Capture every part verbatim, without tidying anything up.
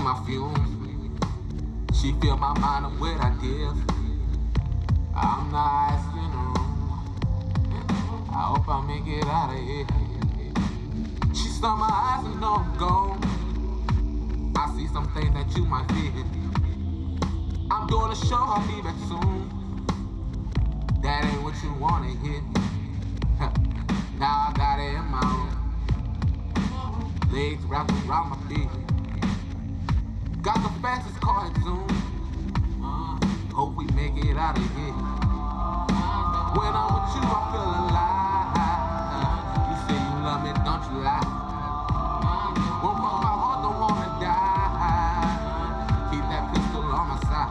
my fumes. She fill my mind with ideas. I'm not asking her. I hope I make it out of here. She saw my eyes and know I'm gone. I see some things that you might feel. I'm doing a show, I'll be back soon. That ain't what you wanna hear. Now I got it in my own. Legs wrapped around my feet. Got the fastest car at Zoom. Uh, hope we make it out of here. When I'm with you, I feel alive. You say you love me, don't you lie? Won't cross my heart, don't wanna die. Keep that pistol on my side.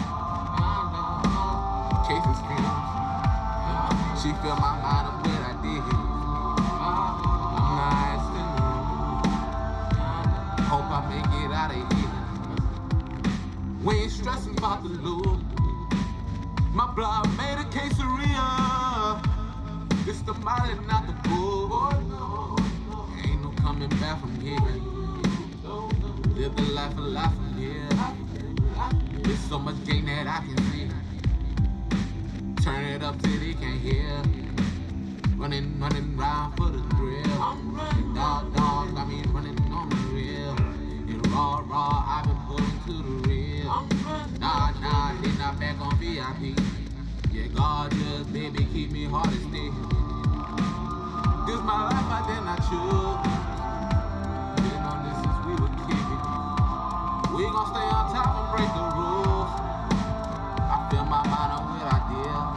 Cases screams. She fill my mind up with ideas. I'm nice to know. Hope I make it out of here. We ain't stressing about the loot. My blood made a quesadilla. It's the molly, not the bull. Ain't no coming back from here. Live the life of life from here. There's so much gain that I can see. Turn it up till they can't hear. Running, running round for the thrill. I'm running, dog, dog, got me running on the real. And raw, raw, I've been pulling to the real. Nah, nah, they not back on V I P. Yeah, God just, baby, keep me hard as steel. This my life, I did not choose. Been on this since we were kids. We gon' stay on top and break the rules. I fill my mind up with ideas.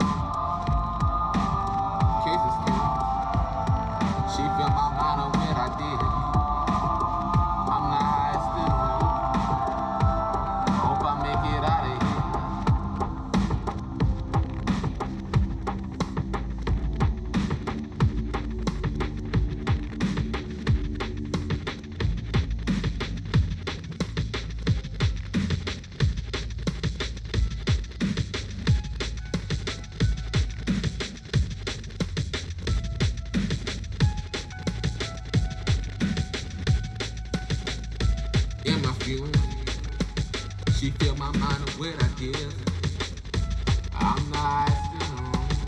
Cases skills. She fill my mind up with ideas. I'm nice to know. Hope I make it out of here. In my fumes, she fill my mind up with ideas. I'm nice to know.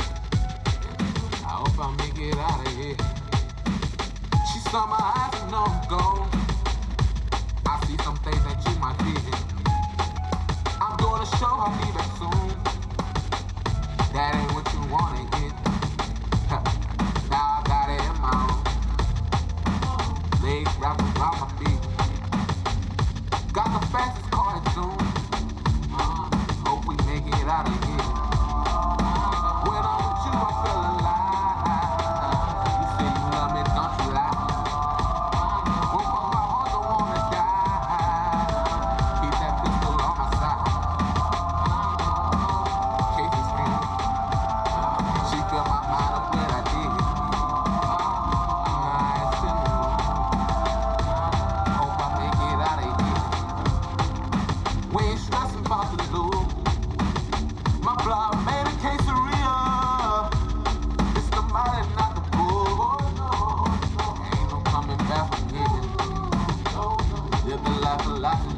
I hope I make it out of here. She saw my eyes and know I'm gone. I see some things that you might feel. I'm doing a show, I'll be back soon. That ain't what you wanna hear. Now I got it in my own. Legs wrapped around my feet. Got the fastest car at Zoom. Uh, hope we make it out of here. When I'm with you, I feel alive. You say you love me, don't you lie? Won't cross my heart, don't wanna die. Keep that pistol on my side. Cases screams. She fill my mind up with ideas. I'm nice to know. Hope I make it out of here. We ain't stressing about the loot. My blood made a quesadilla. It's the molly, not the bull. Ain't no coming back from here. Live the life of life.